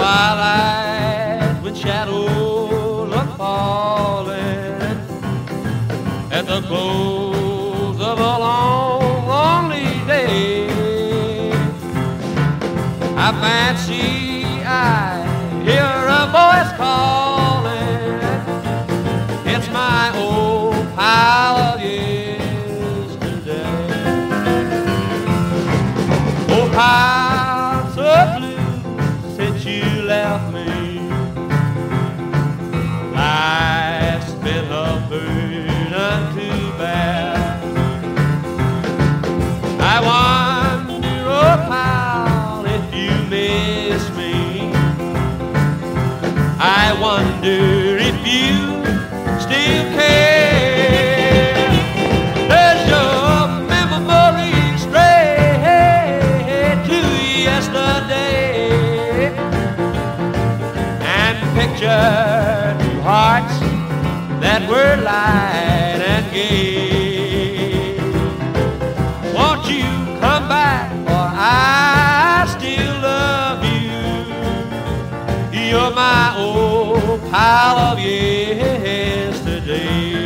twilight when shadows are falling, at the close of a long, lonely day, I fancy I hear a voice calling. It's my old pal of yesterday. Oh, pal, so blue since you left me. Life's been a burden to bear. I wonder, oh pal, if you miss me. I wonder if you still care. Does your memory stray to yesterday and picture two hearts that were light and gay? Won't you come back, for I still love you. You're my old pal of yesterday.